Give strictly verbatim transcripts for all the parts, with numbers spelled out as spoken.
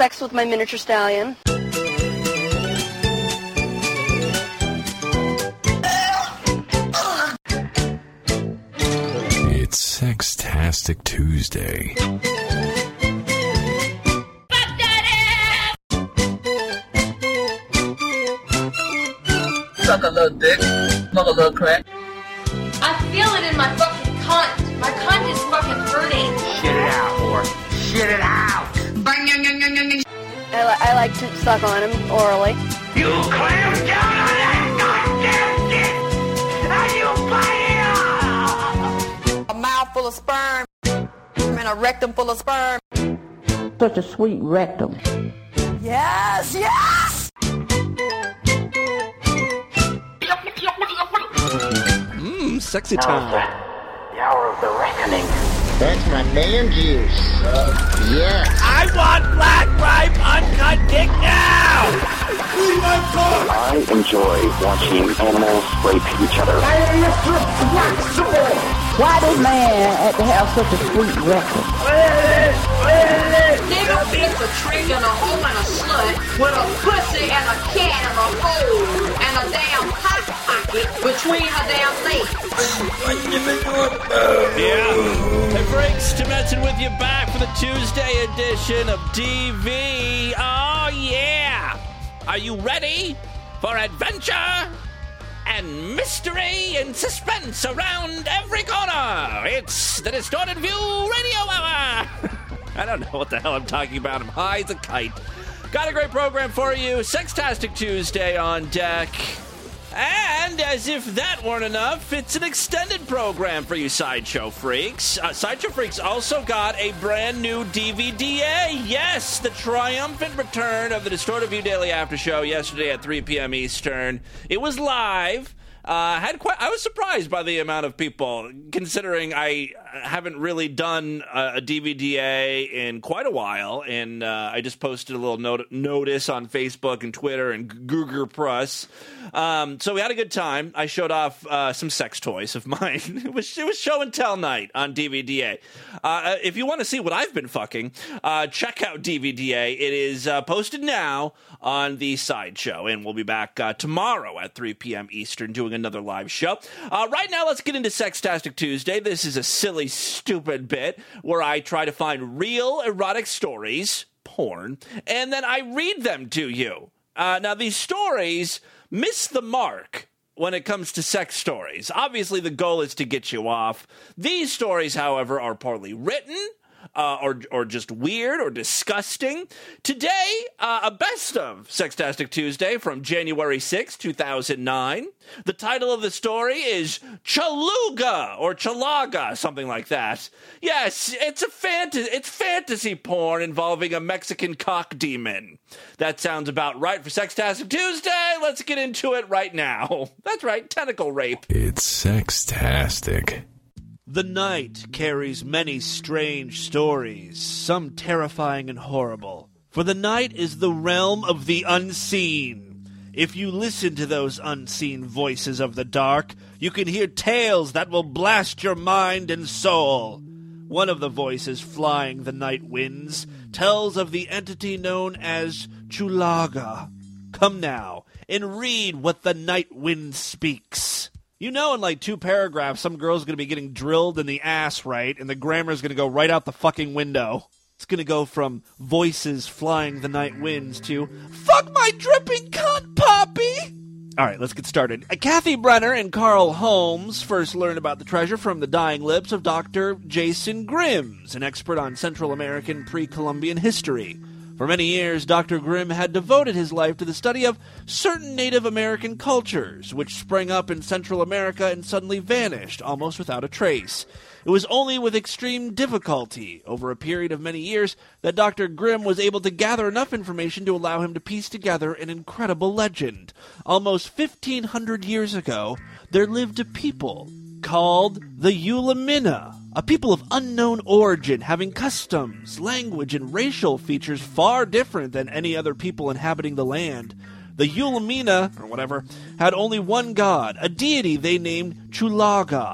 sex with my miniature stallion. It's Sextastic Tuesday. Suck a little dick, smoke a little crack. I feel it in my fucking cunt. My cunt is fucking hurting. Shit it out, whore. Shit it out. I, li- I like to suck on him orally. You clamp down on that goddamn dick, and you bite it. A mouth full of sperm and a rectum full of sperm. Such a sweet rectum. Yes, yes! Mmm, sexy time. The hour of the reckoning. That's my man juice. Yes. I want black ripe uncut dick now! I enjoy watching animals rape each other. I am Mister Flexible. Why does man have to have such a sweet rectum? Nigga beats a trick and a hole and a slut with a pussy and a cat and a hole and a damn hot pocket between her damn legs. Yeah. Hey, Freaks, Tim Edson with you back for the Tuesday edition of D V. Oh, yeah. Are you ready for adventure and mystery and suspense around every corner? It's the Distorted View Radio Hour. I don't know what the hell I'm talking about. I'm high as a kite. Got a great program for you. Sextastic Tuesday on deck. And as if that weren't enough, it's an extended program for you Sideshow Freaks. Uh, Sideshow Freaks also got a brand new D V D A. Yes, the triumphant return of the Distorted View Daily After Show yesterday at three p.m. Eastern. It was live. Uh, had quite. I was surprised by the amount of people, considering I haven't really done a, a D V D A in quite a while, and uh, I just posted a little not- notice on Facebook and Twitter and Google Plus. Um, so we had a good time. I showed off uh, some sex toys of mine. it was it was show and tell night on D V D A. Uh, if you want to see what I've been fucking, uh, check out D V D A. It is uh, posted now on the Sideshow, and we'll be back uh, tomorrow at three p.m. Eastern doing another live show. Uh, right now, let's get into Sextastic Tuesday. This is a silly, stupid bit where I try to find real erotic stories, porn, and then I read them to you. Uh, now, these stories miss the mark when it comes to sex stories. Obviously, the goal is to get you off. These stories, however, are poorly written, Uh, or or just weird or disgusting. Today, uh, a best of Sextastic Tuesday from January sixth, two thousand nine. The title of the story is Chaluga or Chalaga, something like that. Yes, it's a fantasy. It's fantasy porn involving a Mexican cock demon. That sounds about right for Sextastic Tuesday. Let's get into it right now. That's right, tentacle rape. It's Sextastic. The night carries many strange stories, some terrifying and horrible. For the night is the realm of the unseen. If you listen to those unseen voices of the dark, you can hear tales that will blast your mind and soul. One of the voices flying the night winds tells of the entity known as Chulaga. Come now and read what the night wind speaks. You know, in like two paragraphs, some girl's going to be getting drilled in the ass, right? And the grammar's going to go right out the fucking window. It's going to go from voices flying the night winds to, fuck my dripping cunt, Poppy! All right, let's get started. Uh, Kathy Brenner and Carl Holmes first learned about the treasure from the dying lips of Doctor Jason Grims, an expert on Central American pre-Columbian history. For many years, Doctor Grimm had devoted his life to the study of certain Native American cultures, which sprang up in Central America and suddenly vanished, almost without a trace. It was only with extreme difficulty, over a period of many years, that Doctor Grimm was able to gather enough information to allow him to piece together an incredible legend. Almost fifteen hundred years ago, there lived a people called the Ulamina, a people of unknown origin, having customs, language, and racial features far different than any other people inhabiting the land. The Ulamina, or whatever, had only one god, a deity they named Chulaga.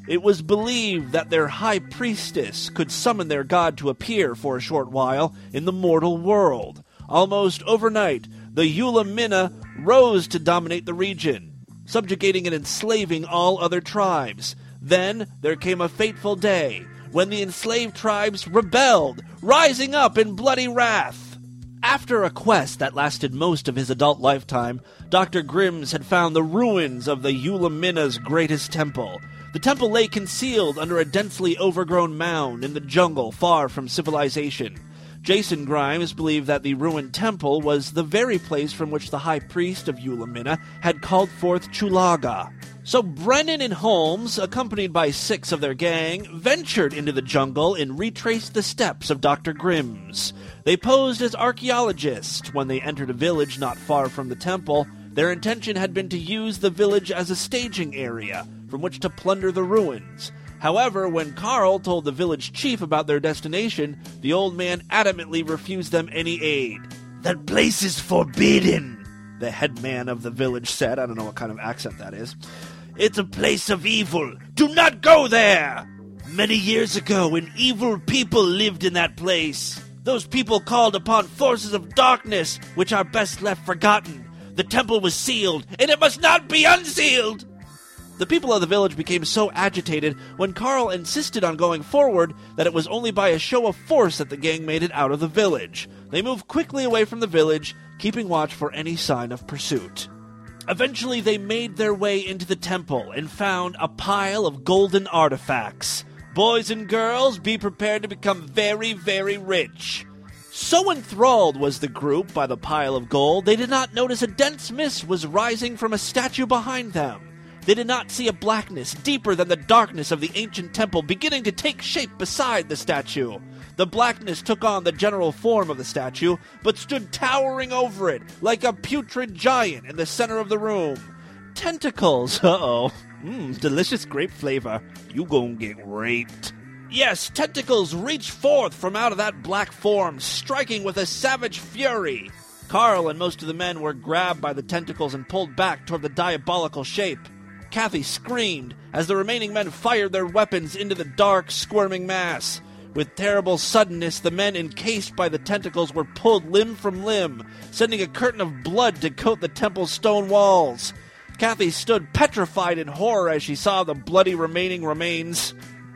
It was believed that their high priestess could summon their god to appear for a short while in the mortal world. Almost overnight, the Eula Minna rose to dominate the region, subjugating and enslaving all other tribes. Then there came a fateful day when the enslaved tribes rebelled, rising up in bloody wrath. After a quest that lasted most of his adult lifetime, Doctor Grimms had found the ruins of the Eula Minna's greatest temple. The temple lay concealed under a densely overgrown mound in the jungle far from civilization. Jason Grimes believed that the ruined temple was the very place from which the high priest of Eula Minna had called forth Chulaga. So Brennan and Holmes, accompanied by six of their gang, ventured into the jungle and retraced the steps of Doctor Grimms. They posed as archaeologists when they entered a village not far from the temple. Their intention had been to use the village as a staging area from which to plunder the ruins. However, when Carl told the village chief about their destination, the old man adamantly refused them any aid. "That place is forbidden," the headman of the village said. I don't know what kind of accent that is. "It's a place of evil. Do not go there! Many years ago, an evil people lived in that place. Those people called upon forces of darkness, which are best left forgotten. The temple was sealed, and it must not be unsealed!" The people of the village became so agitated when Carl insisted on going forward that it was only by a show of force that the gang made it out of the village. They moved quickly away from the village, keeping watch for any sign of pursuit. Eventually, they made their way into the temple and found a pile of golden artifacts. Boys and girls, be prepared to become very, very rich. So enthralled was the group by the pile of gold, they did not notice a dense mist was rising from a statue behind them. They did not see a blackness deeper than the darkness of the ancient temple beginning to take shape beside the statue. The blackness took on the general form of the statue, but stood towering over it like a putrid giant in the center of the room. Tentacles, uh-oh. Mmm, delicious grape flavor. You gon' get raped. Yes, tentacles reached forth from out of that black form, striking with a savage fury. Carl and most of the men were grabbed by the tentacles and pulled back toward the diabolical shape. Kathy screamed as the remaining men fired their weapons into the dark, squirming mass. With terrible suddenness, the men encased by the tentacles were pulled limb from limb, sending a curtain of blood to coat the temple's stone walls. Kathy stood petrified in horror as she saw the bloody remaining remains.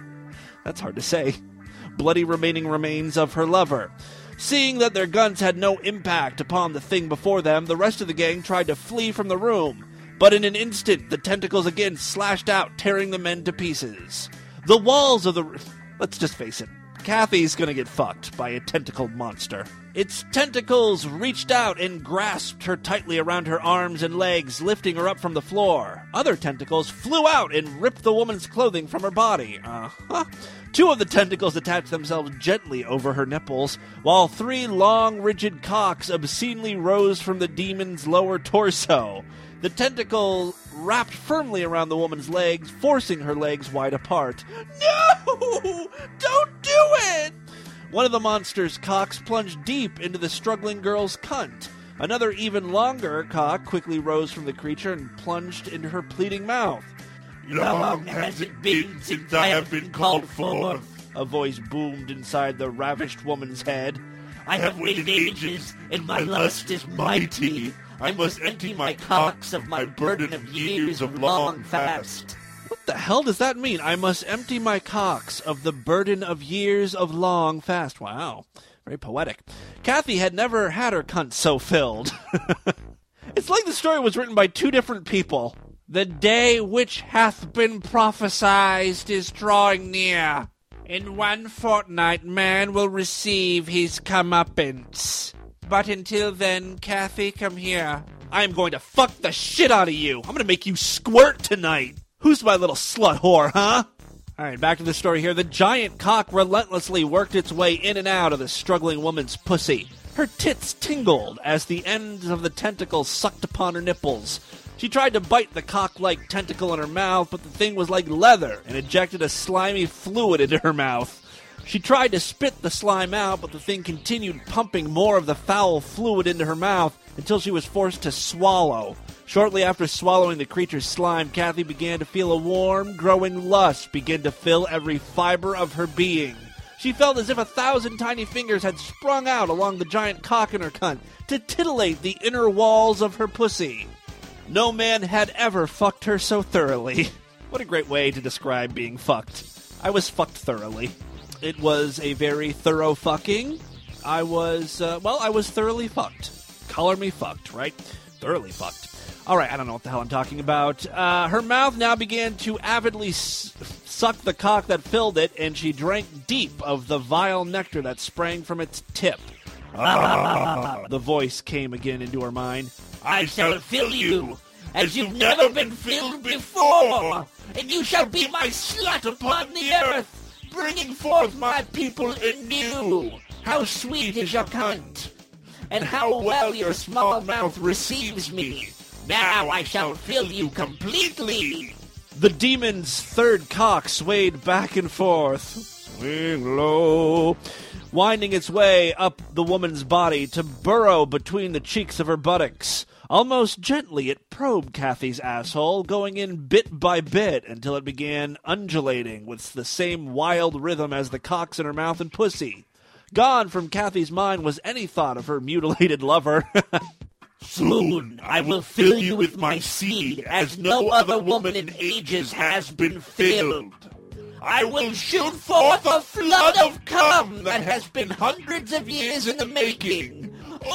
That's hard to say. Bloody remaining remains of her lover. Seeing that their guns had no impact upon the thing before them, the rest of the gang tried to flee from the room. But in an instant, the tentacles again slashed out, tearing the men to pieces. The walls of the... Let's just face it. Kathy's gonna get fucked by a tentacled monster. Its tentacles reached out and grasped her tightly around her arms and legs, lifting her up from the floor. Other tentacles flew out and ripped the woman's clothing from her body. Uh-huh. Two of the tentacles attached themselves gently over her nipples, while three long, rigid cocks obscenely rose from the demon's lower torso. The tentacle wrapped firmly around the woman's legs, forcing her legs wide apart. No! Don't do it! One of the monster's cocks plunged deep into the struggling girl's cunt. Another, even longer cock quickly rose from the creature and plunged into her pleading mouth. Long has it been since I have been called forth? A voice boomed inside the ravished woman's head. I have waited ages, and my lust is mighty. I must empty my cocks of my burden of years of long fast. What the hell does that mean? I must empty my cocks of the burden of years of long fast. Wow. Very poetic. Kathy had never had her cunt so filled. It's like the story was written by two different people. The day which hath been prophesied is drawing near. In one fortnight man will receive his comeuppance. But until then, Kathy, come here. I am going to fuck the shit out of you. I'm going to make you squirt tonight. Who's my little slut whore, huh? All right, back to the story here. The giant cock relentlessly worked its way in and out of the struggling woman's pussy. Her tits tingled as the ends of the tentacles sucked upon her nipples. She tried to bite the cock-like tentacle in her mouth, but the thing was like leather and ejected a slimy fluid into her mouth. She tried to spit the slime out, but the thing continued pumping more of the foul fluid into her mouth until she was forced to swallow. Shortly after swallowing the creature's slime, Kathy began to feel a warm, growing lust begin to fill every fiber of her being. She felt as if a thousand tiny fingers had sprung out along the giant cock in her cunt to titillate the inner walls of her pussy. No man had ever fucked her so thoroughly. What a great way to describe being fucked. I was fucked thoroughly. It was a very thorough fucking. I was, uh, well, I was thoroughly fucked. Color me fucked, right? Thoroughly fucked. All right, I don't know what the hell I'm talking about. Uh, her mouth now began to avidly s- suck the cock that filled it, and she drank deep of the vile nectar that sprang from its tip. The voice came again into her mind. I shall fill you as you've never been filled before, and you shall be my slut upon the earth, bringing forth my people anew. How sweet is your cunt, and how well your small mouth receives me. Now I shall fill you completely. The demon's third cock swayed back and forth, swing low, winding its way up the woman's body to burrow between the cheeks of her buttocks. Almost gently, it probed Kathy's asshole, going in bit by bit until it began undulating with the same wild rhythm as the cocks in her mouth and pussy. Gone from Kathy's mind was any thought of her mutilated lover. Soon I will fill you with my seed, as no other woman in ages has been filled. I will shoot forth a flood of cum that has been hundreds of years in the making.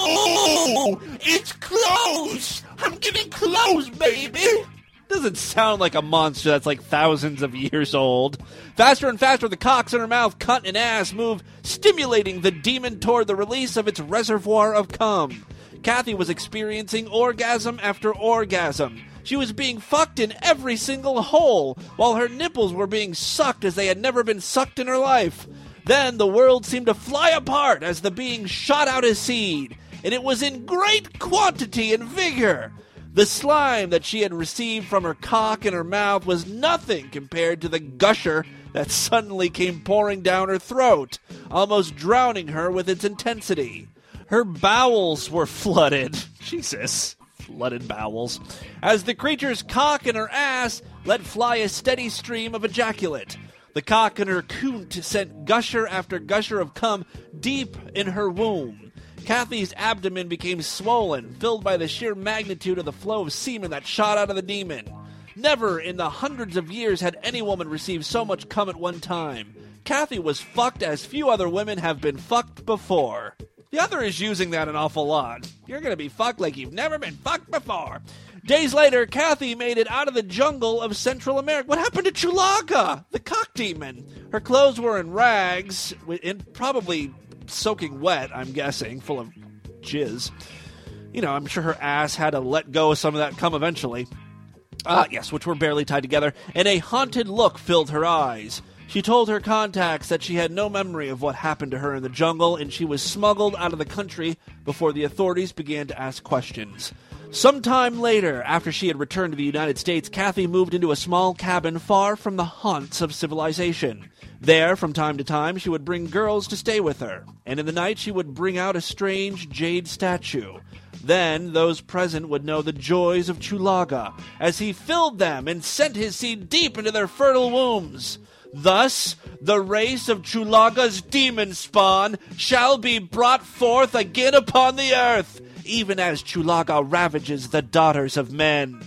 Oh, it's close! I'm getting close, baby! Doesn't sound like a monster that's like thousands of years old. Faster and faster the cocks in her mouth, cunt, and ass move, stimulating the demon toward the release of its reservoir of cum. Kathy was experiencing orgasm after orgasm. She was being fucked in every single hole, while her nipples were being sucked as they had never been sucked in her life. Then the world seemed to fly apart as the being shot out his seed, and it was in great quantity and vigor. The slime that she had received from her cock in her mouth was nothing compared to the gusher that suddenly came pouring down her throat, almost drowning her with its intensity. Her bowels were flooded. Jesus. Flooded bowels. As the creature's cock and her ass let fly a steady stream of ejaculate. The cock in her coont sent gusher after gusher of cum deep in her womb. Kathy's abdomen became swollen, filled by the sheer magnitude of the flow of semen that shot out of the demon. Never in the hundreds of years had any woman received so much cum at one time. Kathy was fucked as few other women have been fucked before. The other is using that an awful lot. You're going to be fucked like you've never been fucked before. Days later, Kathy made it out of the jungle of Central America. What happened to Chulaga, the cock demon? Her clothes were in rags, and probably soaking wet, I'm guessing, full of jizz. You know, I'm sure her ass had to let go of some of that cum eventually. Ah, yes, which were barely tied together, and a haunted look filled her eyes. She told her contacts that she had no memory of what happened to her in the jungle, and she was smuggled out of the country before the authorities began to ask questions. Sometime later, after she had returned to the United States, Kathy moved into a small cabin far from the haunts of civilization. There, from time to time, she would bring girls to stay with her, and in the night she would bring out a strange jade statue. Then those present would know the joys of Chulaga, as he filled them and sent his seed deep into their fertile wombs. Thus, the race of Chulaga's demon spawn shall be brought forth again upon the earth, even as Chulaga ravages the daughters of men.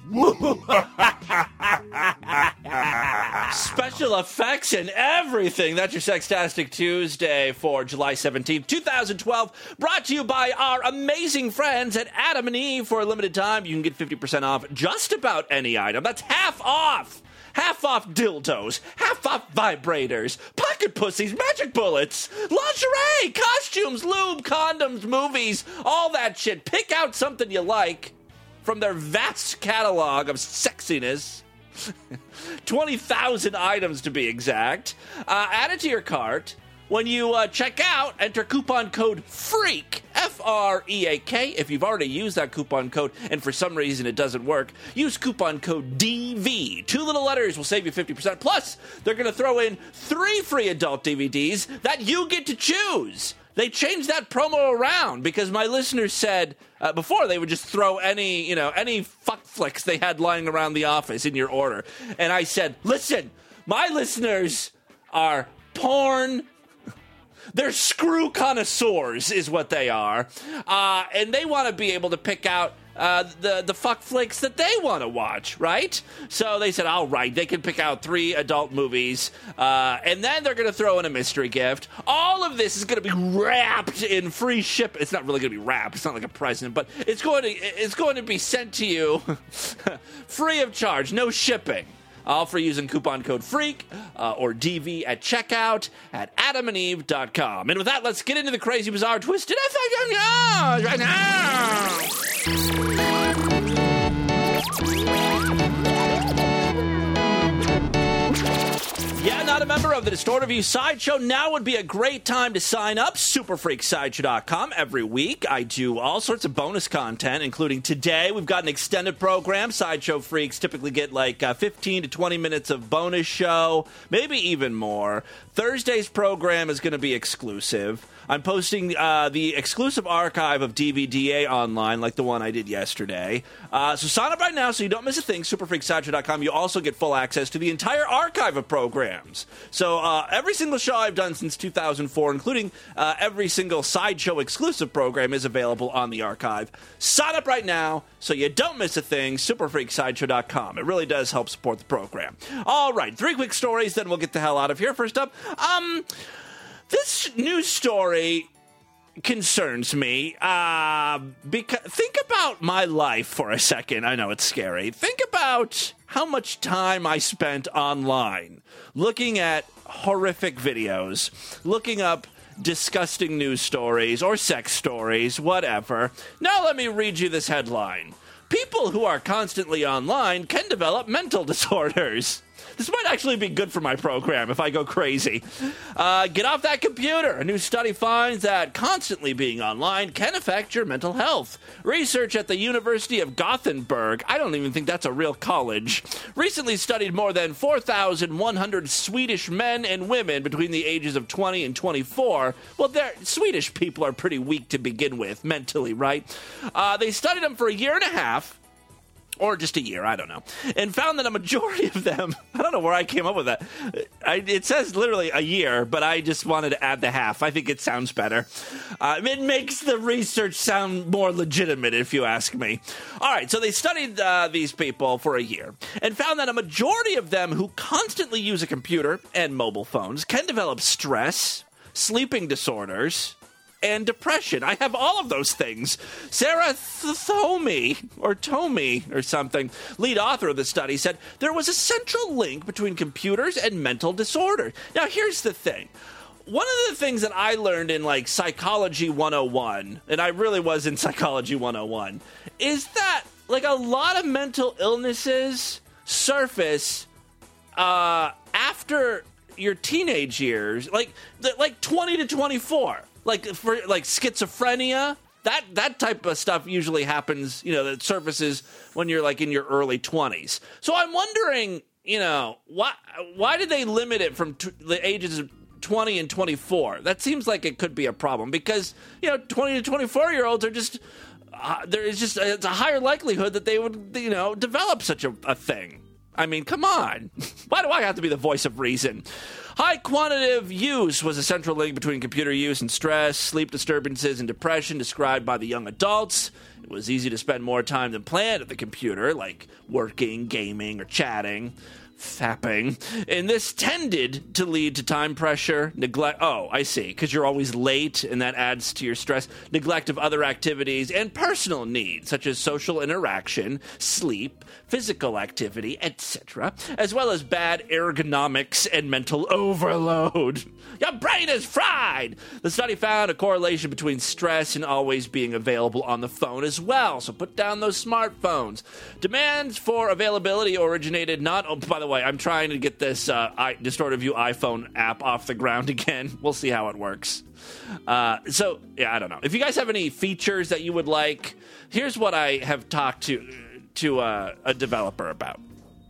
Special effects and everything. That's your Sextastic Tuesday for July seventeenth, twenty twelve. Brought to you by our amazing friends at Adam and Eve. For a limited time, you can get fifty percent off just about any item. That's half off. Half off dildos, half off vibrators, pocket pussies, magic bullets, lingerie, costumes, lube, condoms, movies, all that shit. Pick out something you like from their vast catalog of sexiness. twenty thousand items to be exact. Uh, add it to your cart. When you uh, check out, enter coupon code FREAK, F R E A K. If you've already used that coupon code and for some reason it doesn't work, use coupon code D V. Two little letters will save you fifty percent. Plus, they're going to throw in three free adult D V Ds that you get to choose. they changed that promo around because my listeners said uh, before they would just throw any, you know, any fuck flicks they had lying around the office in your order. And I said, listen, my listeners are porn. They're screw connoisseurs is what they are. Uh, and they want to be able to pick out Uh, the the fuck flicks that they want to watch, right? So they said, all right, they can pick out three adult movies, uh, and then they're going to throw in a mystery gift. All of this is going to be wrapped in free ship. It's not really going to be wrapped. It's not like a present, but it's going to it's going to be sent to you free of charge, no shipping. All for using coupon code FREAK uh, or D V at checkout at adam and eve dot com. And with that, let's get into the crazy, bizarre, twisted F A Q right now. Yeah, not a member of the Distorted View Sideshow? Now would be a great time to sign up. super freak sideshow dot com. Every week, I do all sorts of bonus content, including today. We've got an extended program. Sideshow freaks typically get like uh, fifteen to twenty minutes of bonus show, maybe even more. Thursday's program is going to be exclusive. I'm posting uh, the exclusive archive of D V D A online, like the one I did yesterday. Uh, so sign up right now so you don't miss a thing. super freak sideshow dot com. You also get full access to the entire archive of programs. So uh, every single show I've done since two thousand four, including uh, every single Sideshow exclusive program, is available on the archive. Sign up right now so you don't miss a thing. super freak sideshow dot com. It really does help support the program. All right, three quick stories, then we'll get the hell out of here. First up, um... this news story concerns me. Uh, because think about my life for a second. I know it's scary. Think about how much time I spent online looking at horrific videos, looking up disgusting news stories or sex stories, whatever. Now let me read you this headline. People who are constantly online can develop mental disorders. This might actually be good for my program if I go crazy. Uh, get off that computer. A new study finds that constantly being online can affect your mental health. Research at the University of Gothenburg, I don't even think that's a real college, recently studied more than four thousand one hundred Swedish men and women between the ages of twenty and twenty-four. Well, they're, Swedish people are pretty weak to begin with, mentally, right? Uh, they studied them for a year and a half. Or just a year, I don't know. And found that a majority of them, I don't know where I came up with that. I, it says literally a year, but I just wanted to add the half. I think it sounds better. Uh, it makes the research sound more legitimate, if you ask me. All right, so they studied uh, these people for a year and found that a majority of them who constantly use a computer and mobile phones can develop stress, sleeping disorders, and depression. I have all of those things. Sarah Thomi, or Tomi, or something, lead author of the study, said there was a central link between computers and mental disorder. Now, here's the thing. One of the things that I learned in, like, Psychology one oh one, and I really was in Psychology one oh one, is that, like, a lot of mental illnesses surface uh, after your teenage years, like, like twenty to twenty-four. Like for like schizophrenia, that that type of stuff usually happens, you know, that surfaces when you're like in your early twenties. So I'm wondering, you know, why why did they limit it from t- the ages of twenty and twenty-four? That seems like it could be a problem because, you know, twenty to twenty-four year olds are just uh, there is just a, it's a higher likelihood that they would, you know, develop such a, a thing. I mean, come on. Why do I have to be the voice of reason? High quantitative use was a central link between computer use and stress, sleep disturbances, and depression described by the young adults. It was easy to spend more time than planned at the computer, like working, gaming, or chatting, fapping. And this tended to lead to time pressure, neglect. Oh, I see, because you're always late, and that adds to your stress. Neglect of other activities and personal needs, such as social interaction, sleep, physical activity, et cetera, as well as bad ergonomics and mental overload. Your brain is fried! The study found a correlation between stress and always being available on the phone as well, so put down those smartphones. Demands for availability originated not... Oh, by the way, I'm trying to get this uh, I, Distorted View iPhone app off the ground again. We'll see how it works. Uh, so, yeah, I don't know. If you guys have any features that you would like, here's what I have talked to... to uh, a developer about.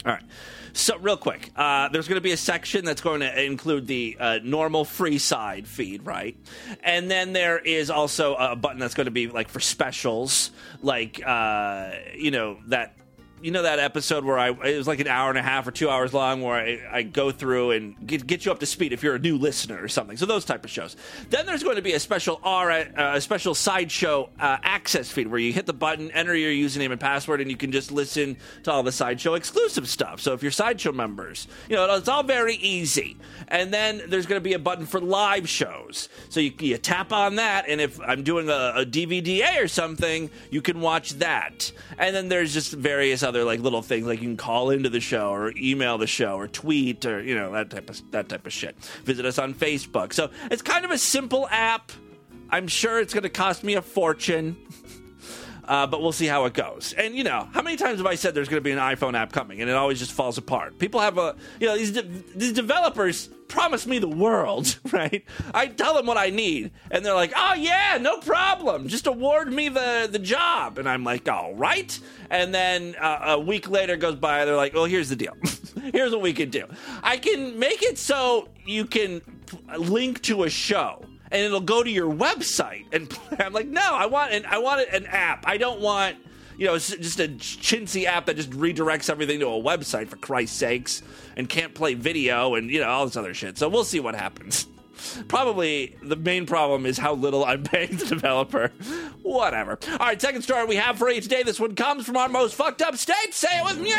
All right. So, real quick, uh, there's going to be a section that's going to include the uh, normal free side feed, right? And then there is also a button that's going to be like for specials, like, uh, you know, that. You know that episode where I it was like an hour and a half or two hours long where I, I go through and get, get you up to speed if you're a new listener or something. So those type of shows. Then there's going to be a special R, uh, a special sideshow uh, access feed where you hit the button, enter your username and password, and you can just listen to all the sideshow exclusive stuff. So if you're sideshow members, you know it's all very easy. And then there's going to be a button for live shows. So you, you tap on that, and if I'm doing a, a D V D A or something, you can watch that. And then there's just various other like little things, like you can call into the show or email the show or tweet or you know that type of that type of shit. Visit us on Facebook. So it's kind of a simple app. I'm sure it's going to cost me a fortune. Uh, but we'll see how it goes. And, you know, how many times have I said there's going to be an iPhone app coming, and it always just falls apart? People have a, you know, these de- these developers promise me the world, right? I tell them what I need, and they're like, oh, yeah, no problem. Just award me the, the job. And I'm like, all right. And then uh, a week later goes by, they're like, well, here's the deal. Here's what we can do. I can make it so you can link to a show. And it'll go to your website, and I'm like, no, I want an I want an app. I don't want, you know, just a chintzy app that just redirects everything to a website for Christ's sakes, and can't play video and you know all this other shit. So we'll see what happens. Probably the main problem is how little I'm paying the developer. Whatever. All right, second story we have for you today. This one comes from our most fucked up state. Say it with me.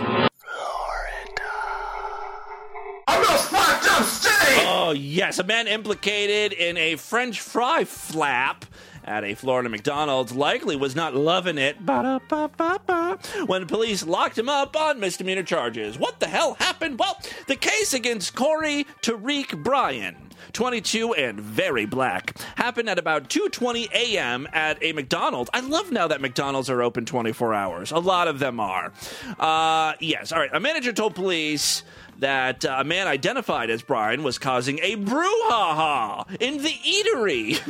Oh, yes. A man implicated in a French fry flap at a Florida McDonald's likely was not loving it Ba-da-ba-ba-ba. when police locked him up on misdemeanor charges. What the hell happened? Well, the case against Corey Tariq Bryan, twenty-two and very black, happened at about two twenty a.m. at a McDonald's. I love now that McDonald's are open twenty-four hours. A lot of them are. Uh, yes, all right. A manager told police that uh, a man identified as Bryan was causing a brouhaha in the eatery.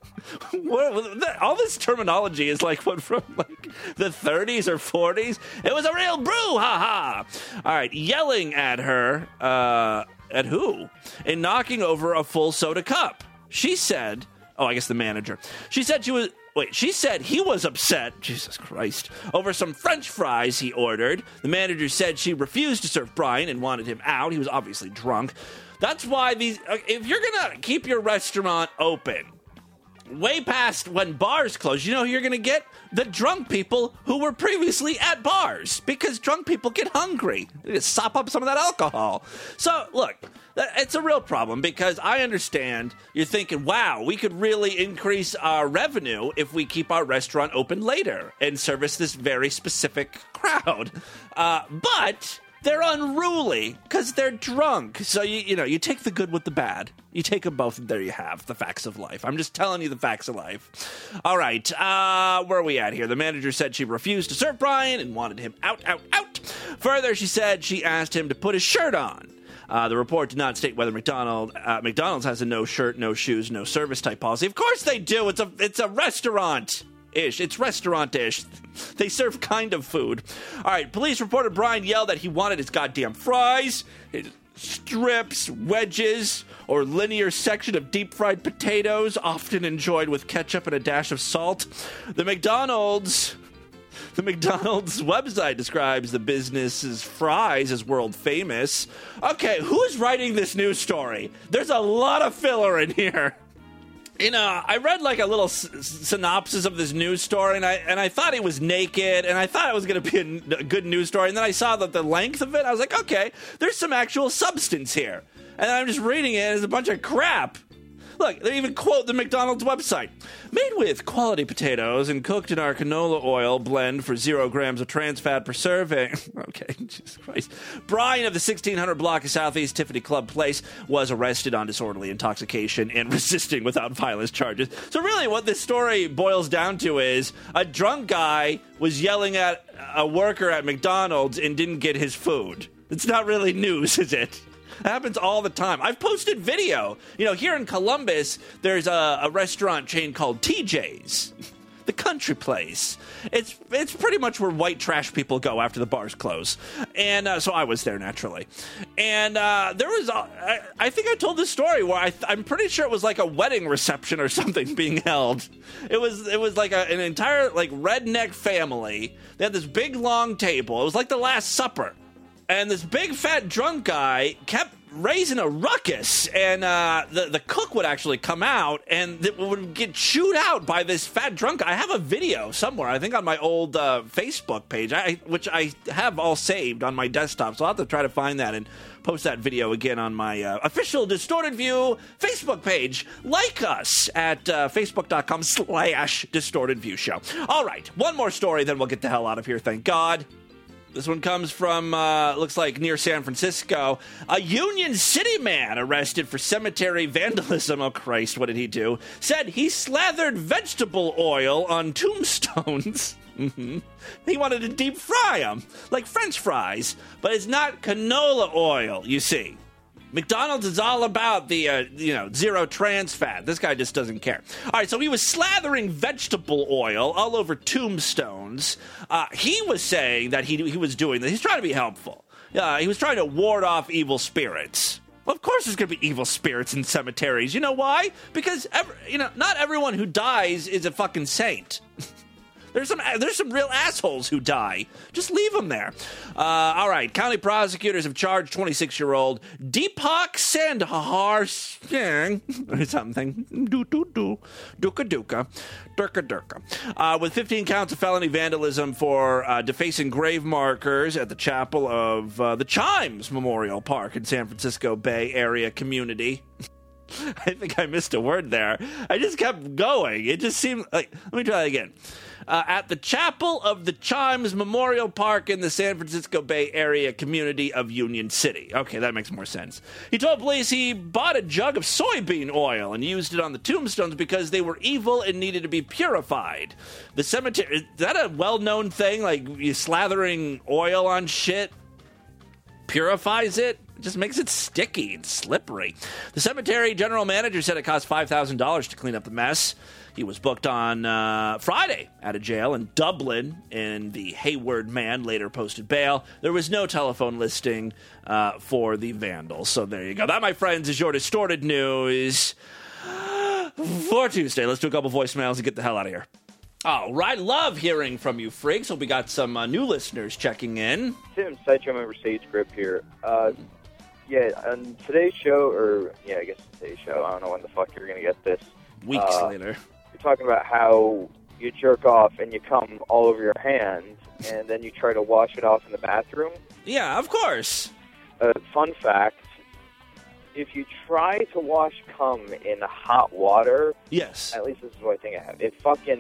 what, all this terminology is like what from like the thirties or forties. It was a real brouhaha. All right, yelling at her, uh, at who? And knocking over a full soda cup. She said, oh, I guess the manager. She said she was... Wait, she said he was upset, Jesus Christ, over some French fries he ordered. The manager said she refused to serve Bryan and wanted him out. He was obviously drunk. That's why these, if you're going to keep your restaurant open, way past when bars close, you know who you're going to get? The drunk people who were previously at bars, because drunk people get hungry. They just sop up some of that alcohol. So, look, it's a real problem because I understand you're thinking, wow, we could really increase our revenue if we keep our restaurant open later and service this very specific crowd. Uh, but they're unruly because they're drunk. So, you, you know, you take the good with the bad. You take them both, and there you have the facts of life. I'm just telling you the facts of life. All right, uh, where are we at here? The manager said she refused to serve Bryan and wanted him out, out, out. Further, she said she asked him to put his shirt on. Uh, the report did not state whether McDonald, uh, McDonald's has a no shirt, no shoes, no service type policy. Of course they do. It's a it's a restaurant. Ish. It's restaurant-ish. They serve kind of food. All right, police reported Bryan yelled that he wanted his goddamn fries, his strips, wedges, or linear section of deep-fried potatoes, often enjoyed with ketchup and a dash of salt. The McDonald's... The McDonald's website describes the business's fries as world famous. Okay, who's writing this news story? There's a lot of filler in here. You know, I read like a little s- synopsis of this news story, and I and I thought he was naked, and I thought it was going to be a, n- a good news story, and then I saw that the length of it, I was like, okay, there's some actual substance here. And I'm just reading it, it's a bunch of crap. Look, they even quote the McDonald's website. Made with quality potatoes and cooked in our canola oil blend for zero grams of trans fat per serving. Okay, Jesus Christ. Bryan of the sixteen hundred block of Southeast Tiffany Club Place was arrested on disorderly intoxication and resisting without violence charges. So really what this story boils down to is a drunk guy was yelling at a worker at McDonald's and didn't get his food. It's not really news, is it? It happens all the time. I've posted video. You know, here in Columbus, there's a, a restaurant chain called T J's. the country place. It's it's pretty much where white trash people go after the bars close. And uh, so I was there, naturally. And uh, there was, a, I, I think I told this story where I, I'm pretty sure it was like a wedding reception or something being held. It was it was like a, an entire like redneck family. They had this big long table. It was like the Last Supper. And this big fat drunk guy kept raising a ruckus, and uh, the the cook would actually come out, and it would get chewed out by this fat drunk guy. I have a video somewhere, I think on my old uh, Facebook page, I, which I have all saved on my desktop, so I'll have to try to find that and post that video again on my uh, official Distorted View Facebook page. Like us at uh, facebook.com slash Distorted View Show. All right, one more story, then we'll get the hell out of here, thank God. This one comes from, uh, looks like near San Francisco. A Union City man arrested for cemetery vandalism. Oh, Christ, what did he do? Said he slathered vegetable oil on tombstones. Mm-hmm. He wanted to deep fry them, like French fries. But it's not canola oil, you see. McDonald's is all about the, uh, you know, zero trans fat. This guy just doesn't care. All right, so he was slathering vegetable oil all over tombstones. Uh, he was saying that he he was doing this. He's trying to be helpful. Uh, he was trying to ward off evil spirits. Well, of course there's going to be evil spirits in cemeteries. You know why? Because, every, you know, not everyone who dies is a fucking saint. There's some there's some real assholes who die. Just leave them there. Uh, all right. County prosecutors have charged twenty-six-year-old Deepak Sandhar Singh or something. Do do do. Duka duka. Durka durka. Uh, with fifteen counts of felony vandalism for uh, defacing grave markers at the chapel of uh, the Chimes Memorial Park in San Francisco Bay Area community. I think I missed a word there. I just kept going. It just seemed like... Let me try that again. Uh, at the chapel of the Chimes Memorial Park in the San Francisco Bay Area community of Union City. Okay, that makes more sense. He told police he bought a jug of soybean oil and used it on the tombstones because they were evil and needed to be purified. The cemetery... Is that a well-known thing? Like, you slathering oil on shit purifies it? It just makes it sticky and slippery. The cemetery general manager said it cost five thousand dollars to clean up the mess. He was booked on uh, Friday out of jail in Dublin, and the Hayward man later posted bail. There was no telephone listing uh, for the vandals. So there you go. That, my friends, is your Distorted News for Tuesday. Let's do a couple voicemails and get the hell out of here. All right, love hearing from you, freaks. So we got some uh, new listeners checking in. Tim, Sideshow member Sage Grip here. Uh, yeah, on today's show, or yeah, I guess today's show, I don't know when the fuck you're going to get this. Weeks uh, later. You're talking about how you jerk off and you come all over your hands, and then you try to wash it off in the bathroom. Yeah, of course. Uh, fun fact, if you try to wash cum in hot water, yes, at least this is what I think I have, it fucking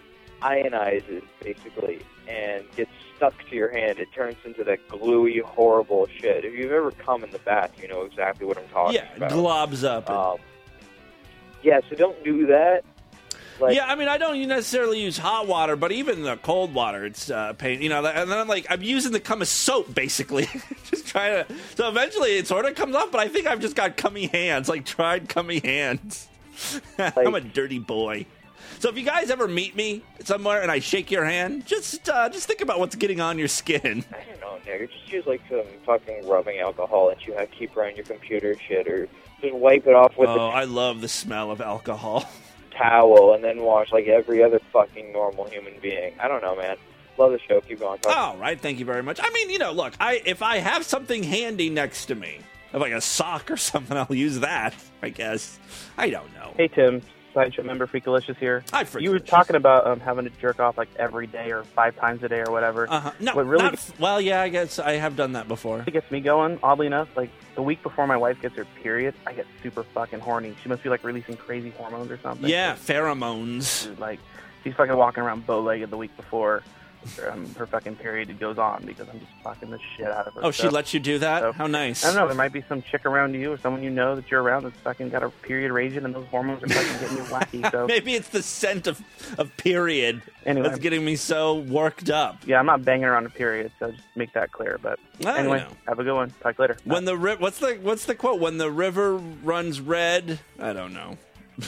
ionizes, basically, and gets stuck to your hand. It turns into that gluey, horrible shit. If you've ever come in the bath, you know exactly what I'm talking yeah, about. Yeah, globs up. Um, yeah, so don't do that. Like, yeah, I mean, I don't necessarily use hot water, but even the cold water, it's uh, pain. You know, and then I'm like, I'm using the cum as soap, basically. Just trying to. So eventually it sort of comes off, but I think I've just got cummy hands, like tried cummy hands. like, I'm a dirty boy. So if you guys ever meet me somewhere and I shake your hand, just uh, just think about what's getting on your skin. I don't know, nigga. Just use like some fucking rubbing alcohol that you have keep around your computer shit, or just wipe it off with. Oh, the I love the smell of alcohol. Towel, and then wash like every other fucking normal human being. I don't know, man. Love the show. Keep going. All right, thank you very much. I mean, you know, look, I if I have something handy next to me, like a sock or something, I'll use that, I guess. I don't know. Hey, Tim. Sideshow member Freakalicious here. Hi, Freakalicious. You were talking about um, having to jerk off like every day or five times a day or whatever. Uh-huh. No, what really not, gets, well, yeah, I guess I have done that before. It gets me going, oddly enough, like the week before my wife gets her period, I get super fucking horny. She must be like releasing crazy hormones or something. Yeah, pheromones. Dude, like, she's fucking walking around bow-legged the week before um, her fucking period goes on because I'm just fucking the shit out of her. Oh, so, she lets you do that? so, How nice. I don't know, there might be some chick around you or someone you know that you're around that's fucking got a period raging and those hormones are fucking getting you wacky. So maybe it's the scent of, of period anyway, that's getting me so worked up. Yeah, I'm not banging around a period, so just make that clear. But I anyway, know. Have a good one. Talk later. When the ri- what's the what's the quote? When the river runs red, I don't know.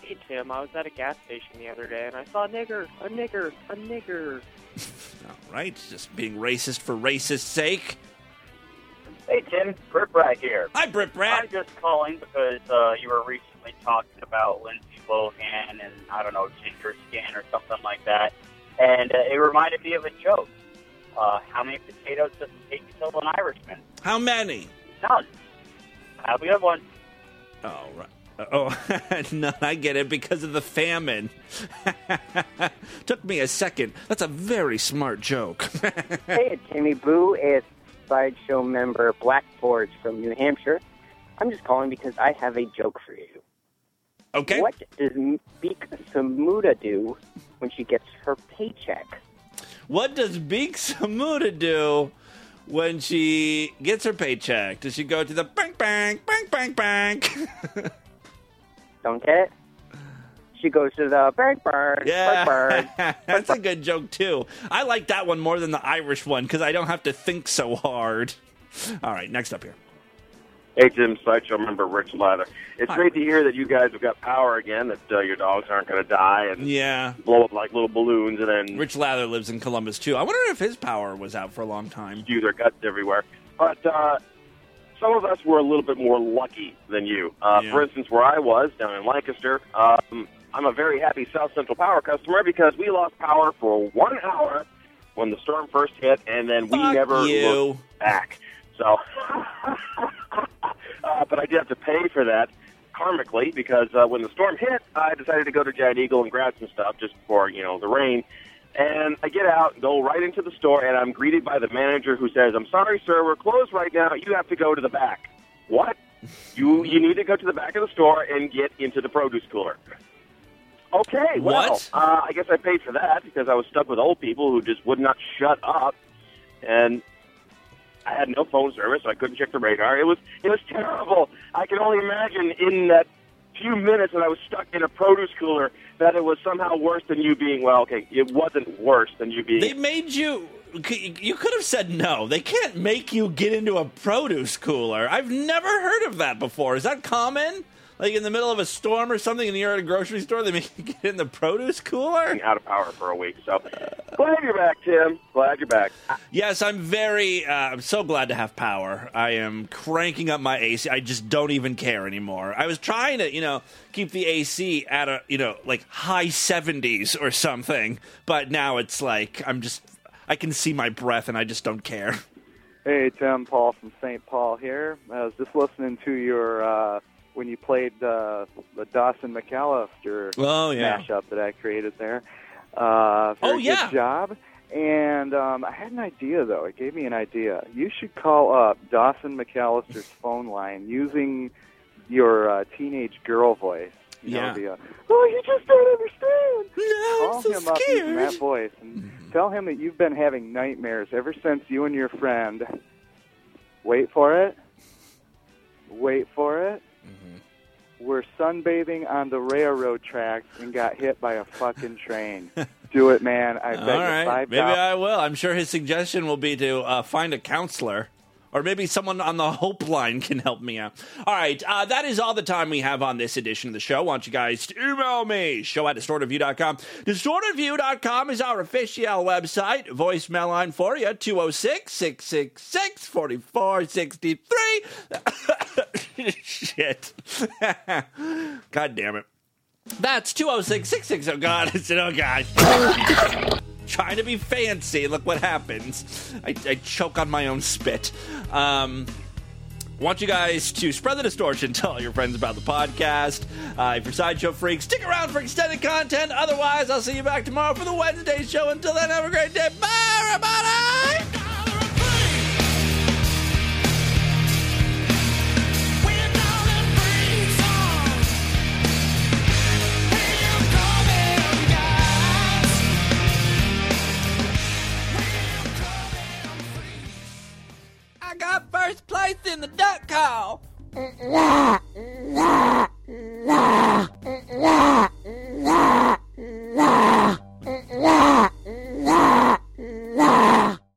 Hey, Tim, I was at a gas station the other day, and I saw a nigger, a nigger, a nigger. All right, just being racist for racist's sake. Hey, Tim, Britt Brad here. Hi, Britt Brad. I'm just calling because uh, you were recently talking about Lindsay Lohan and, I don't know, ginger skin or something like that, and uh, it reminded me of a joke. Uh, how many potatoes does it take to kill an Irishman? How many? None. Have a good one. Oh, right. Oh, no, I get it, because of the famine. Took me a second. That's a very smart joke. Hey, Timmy Boo, it's Sideshow member Black Forge from New Hampshire. I'm just calling because I have a joke for you. Okay. What does Beak Samuda do when she gets her paycheck? What does Beak Samuda do when she gets her paycheck? Does she go to the bank, bank, bank, bank, bank? Don't get it? She goes to the bank, bank, Yeah, bank, bank. that's a good joke, too. I like that one more than the Irish one, because I don't have to think so hard. All right, next up here. Hey, Tim, Sideshow member Rich Lather. It's Hi. great to hear that you guys have got power again, that uh, your dogs aren't going to die and Yeah. blow up like little balloons and then Rich Lather lives in Columbus, too. I wonder if his power was out for a long time. spew their guts everywhere. But uh, some of us were a little bit more lucky than you. Uh, Yeah. For instance, where I was, down in Lancaster, um, I'm a very happy South Central Power customer because we lost power for one hour when the storm first hit, and then we Fuck never you. looked back. So, uh, but I did have to pay for that karmically because uh, when the storm hit, I decided to go to Giant Eagle and grab some stuff just before, you know, the rain. And I get out, go right into the store, and I'm greeted by the manager who says, "I'm sorry, sir, we're closed right now. You have to go to the back." What? You you need to go to the back of the store and get into the produce cooler. Okay, well, What? Uh, I guess I paid for that because I was stuck with old people who just would not shut up, and I had no phone service, so I couldn't check the radar. It was it was terrible. I can only imagine in that few minutes that I was stuck in a produce cooler that it was somehow worse than you being, well, okay, it wasn't worse than you being. They made you... You could have said no. They can't make you get into a produce cooler. I've never heard of that before. Is that common? Like in the middle of a storm or something and you're at a grocery store, they make you get in the produce cooler? Out of power for a week, so glad you're back, Tim. Glad you're back. Yes, I'm very, uh, I'm so glad to have power. I am cranking up my A C. I just don't even care anymore. I was trying to, you know, keep the A C at a, you know, like high seventies or something, but now it's like, I'm just, I can see my breath and I just don't care. Hey, Tim, Paul from Saint Paul here. I was just listening to your, uh, when you played uh, the Dawson McAllister oh, yeah. mashup that I created there. Uh, very oh, yeah. good job. And um, I had an idea, though. It gave me an idea. You should call up Dawson McAllister's phone line using your uh, teenage girl voice. You yeah. know, the, uh, oh, you just don't understand. No, Call I'm so him up scared. using that voice and tell him that you've been having nightmares ever since you and your friend, wait for it, wait for it, mm-hmm. were sunbathing on the railroad tracks and got hit by a fucking train. Do it, man. I bet All you right, five maybe dollars. I will. I'm sure his suggestion will be to uh, find a counselor. Or maybe someone on the Hope line can help me out. All right, uh, that is all the time we have on this edition of the show. I want you guys to email me, show at distorted view dot com. distorted view dot com is our official website. Voicemail line for you, two oh six, six six six, four four six three. Shit. God damn it. That's two oh six, six six, oh God. I said, oh God. Trying to be fancy. Look what happens. I, I choke on my own spit. Um, want you guys to spread the distortion. Tell all your friends about the podcast. Uh, if you're Sideshow freaks, stick around for extended content. Otherwise, I'll see you back tomorrow for the Wednesday show. Until then, have a great day. Bye, everybody! I got first place in the duck call.